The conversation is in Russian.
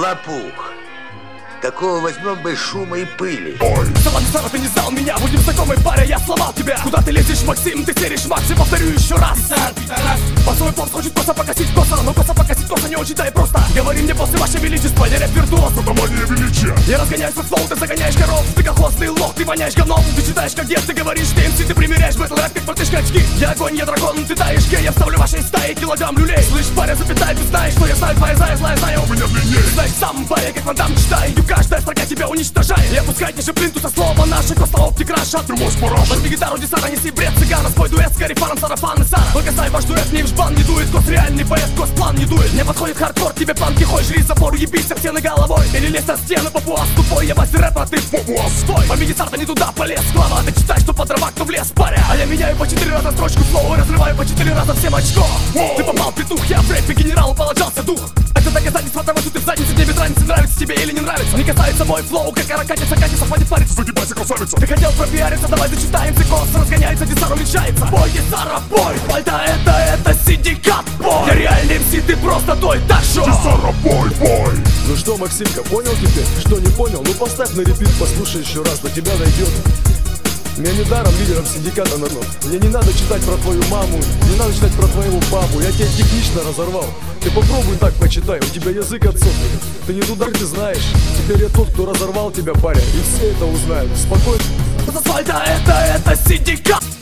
лопух. Такого возьмем без шума и пыли. Сама ты не знал меня, будем знакомы, паря, я сломал тебя. Куда ты лезешь, Максим, ты серишь Макс, я повторю еще раз. По свой план хочет коса покосить коса, но коса покосить коса не очень, да и просто. Говори мне после ваше величество, не рэп виртуоз, это мания величия. Я разгоняюсь по флоу, ты загоняешь коров, ты колхозный лох, ты воняешь говном. Ты читаешь как дед, ты говоришь, ты МС, ты примеряешь бэтл рэп, как мартышка очки. Я огонь, я дракон, ты таешь гей, я вставлю вашей стаи килограмм люлей. Слышь, паря, запятай, ты знаешь, что я знаю, твоя зая, знаю, у меня длиннее. Знаешь сам, паря, как Ван Дамм, читай, каждая строка тебя уничтожает. Я пускай ниже плинтуса слова наше, коста оптик раша. Ты мощь параша. Возьми гитару, десара, неси бред цыгана. Спой дуэт с карифаном, сарафан и сара. Только знай, ваш дуэт не в жбан не дует. Кос реальный поэт, кос план не дует. Мне подходит хардкор, тебе планки хой. Жри забор, ебись об стены головой. Или лезь на стены, папуас тупой. Я мастер рэпа, ты папуас стой. По мини-старта не туда полез, глава. Ты читай, что под дрова, кто в лес, паря. А я меняю по 4 раза строчку флоу и разрываю по 4 раза всем очко. Ты попал, петух, я в рэпе генералу положался дух. Это доказательство того, что ты в заднице, мне без разницы, нравится тебе или не нравится. Не касается мой флоу, как каракатица, катится, хватит париться. Загибайся, красавица. Ты хотел пропиариться, давай зачитаем, цикос разгоняется, десар уменьшается. Бой, десара, бой, Вальда, это синдикат, бой. Я реальный МС, ты просто той, так что десара, бой. Ну что, Максимка, понял теперь? Что не понял? Ну поставь на репит, послушай еще раз, до тебя дойдет. Меня недаром лидером синдиката назвал. Мне не надо читать про твою маму, не надо читать про твоего папу. Я тебя технично разорвал. Ты попробуй так почитай, у тебя язык отсохнет. Ты не туда, ты знаешь. Теперь я тот, кто разорвал тебя, паря, и все это узнают. Спокойно. Вальда, это синдикат.